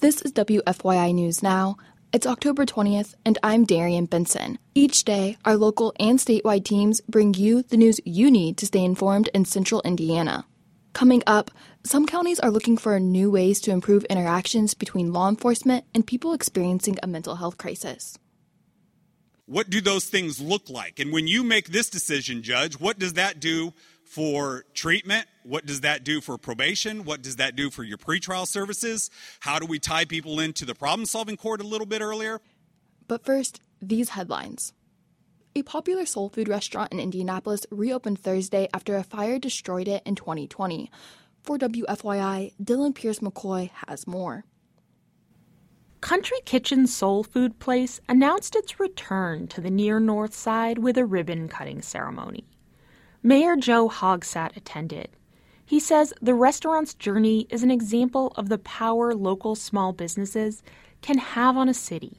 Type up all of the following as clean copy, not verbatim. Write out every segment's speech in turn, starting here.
This is WFYI News Now. It's October 20th, and I'm Darian Benson. Each day, our local and statewide teams bring you the news you need to stay informed in central Indiana. Coming up, some counties are looking for new ways to improve interactions between law enforcement and people experiencing a mental health crisis. What do those things look like? And when you make this decision, Judge, what does that do for treatment? What does that do for probation? What does that do for your pretrial services? How do we tie people into the problem-solving court a little bit earlier? But first, these headlines. A popular soul food restaurant in Indianapolis reopened Thursday after a fire destroyed it in 2020. For WFYI, Dylan Pierce McCoy has more. Country Kitchen Soul Food Place announced its return to the near North Side with a ribbon-cutting ceremony. Mayor Joe Hogsett attended. He says the restaurant's journey is an example of the power local small businesses can have on a city.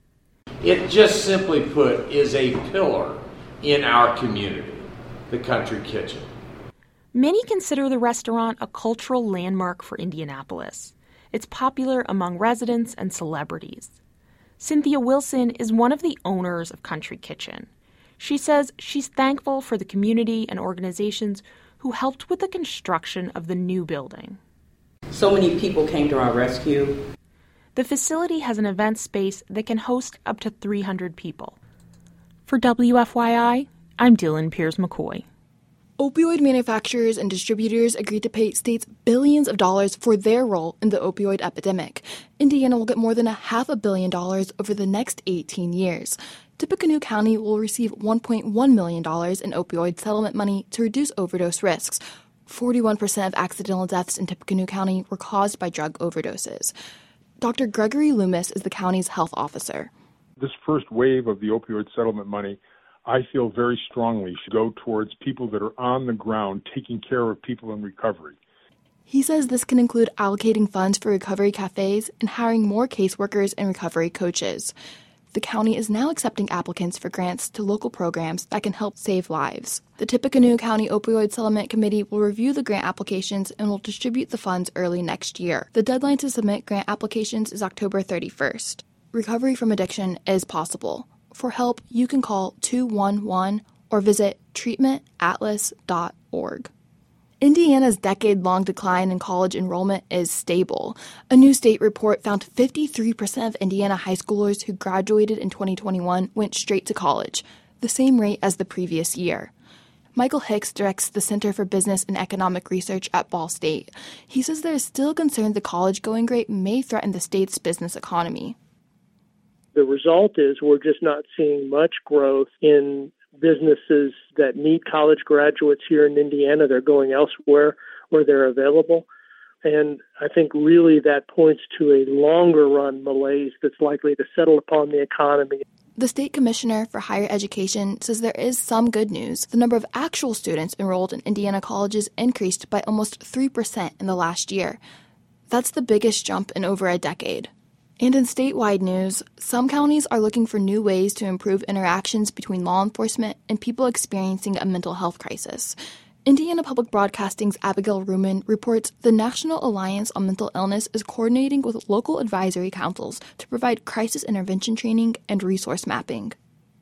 It just simply put is a pillar in our community, the Country Kitchen. Many consider the restaurant a cultural landmark for Indianapolis. It's popular among residents and celebrities. Cynthia Wilson is one of the owners of Country Kitchen. She says she's thankful for the community and organizations who helped with the construction of the new building. So many people came to our rescue. The facility has an event space that can host up to 300 people. For WFYI, I'm Dylan Pierce McCoy. Opioid manufacturers and distributors agreed to pay states billions of dollars for their role in the opioid epidemic. Indiana will get more than $500 million over the next 18 years. Tippecanoe County will receive $1.1 million in opioid settlement money to reduce overdose risks. 41% of accidental deaths in Tippecanoe County were caused by drug overdoses. Dr. Gregory Loomis is the county's health officer. This first wave of the opioid settlement money, I feel very strongly, should go towards people that are on the ground taking care of people in recovery. He says this can include allocating funds for recovery cafes and hiring more caseworkers and recovery coaches. The county is now accepting applicants for grants to local programs that can help save lives. The Tippecanoe County Opioid Settlement Committee will review the grant applications and will distribute the funds early next year. The deadline to submit grant applications is October 31st. Recovery from addiction is possible. For help, you can call 211 or visit treatmentatlas.org. Indiana's decade-long decline in college enrollment is stable. A new state report found 53% of Indiana high schoolers who graduated in 2021 went straight to college, the same rate as the previous year. Michael Hicks directs the Center for Business and Economic Research at Ball State. He says there is still concern the college-going rate may threaten the state's business economy. The result is we're just not seeing much growth in businesses that need college graduates here in Indiana. They're going elsewhere where they're available. And I think really that points to a longer run malaise that's likely to settle upon the economy. The state commissioner for higher education says there is some good news. The number of actual students enrolled in Indiana colleges increased by almost 3% in the last year. That's the biggest jump in over a decade. And in statewide news, some counties are looking for new ways to improve interactions between law enforcement and people experiencing a mental health crisis. Indiana Public Broadcasting's Abigail Ruman reports the National Alliance on Mental Illness is coordinating with local advisory councils to provide crisis intervention training and resource mapping.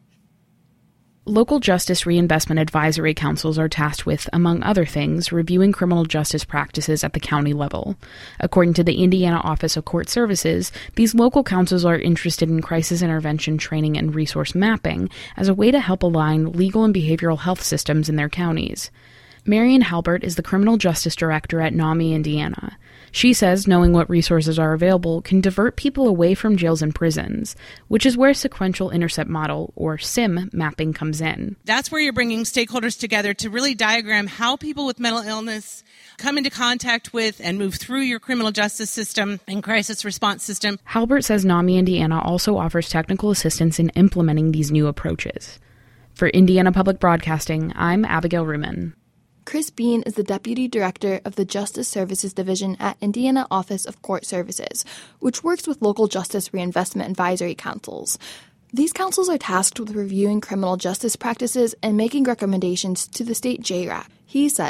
Local justice reinvestment advisory councils are tasked with, among other things, reviewing criminal justice practices at the county level. According to the Indiana Office of Court Services, these local councils are interested in crisis intervention training and resource mapping as a way to help align legal and behavioral health systems in their counties. Marian Halbert is the criminal justice director at NAMI, Indiana. She says knowing what resources are available can divert people away from jails and prisons, which is where sequential intercept model, or SIM, mapping comes in. That's where you're bringing stakeholders together to really diagram how people with mental illness come into contact with and move through your criminal justice system and crisis response system. Halbert says NAMI Indiana also offers technical assistance in implementing these new approaches. For Indiana Public Broadcasting, I'm Abigail Ruman. Chris Bean is the Deputy Director of the Justice Services Division at Indiana Office of Court Services, which works with local justice reinvestment advisory councils. These councils are tasked with reviewing criminal justice practices and making recommendations to the state JRAC. He says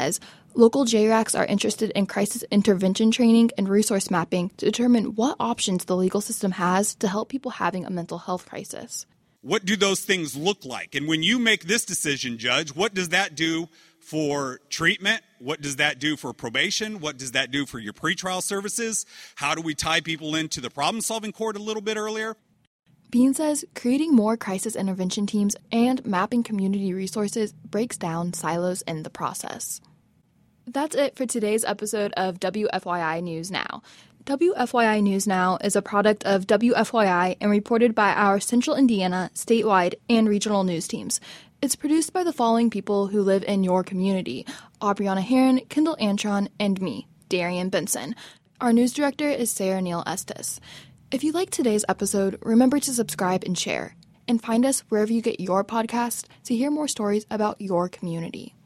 Local JRACs are interested in crisis intervention training and resource mapping to determine what options the legal system has to help people having a mental health crisis. What do those things look like? And when you make this decision, Judge, what does that do for treatment? What does that do for probation? What does that do for your pretrial services? How do we tie people into the problem-solving court a little bit earlier? Bean says creating more crisis intervention teams and mapping community resources breaks down silos in the process. That's it for today's episode of WFYI News Now. WFYI News Now is a product of WFYI and reported by our Central Indiana, statewide, and regional news teams. It's produced by the following people who live in your community: Aubriana Heron, Kendall Antron, and me, Darian Benson. Our news director is Sarah Neal Estes. If you like today's episode, remember to subscribe and share. And find us wherever you get your podcast to hear more stories about your community.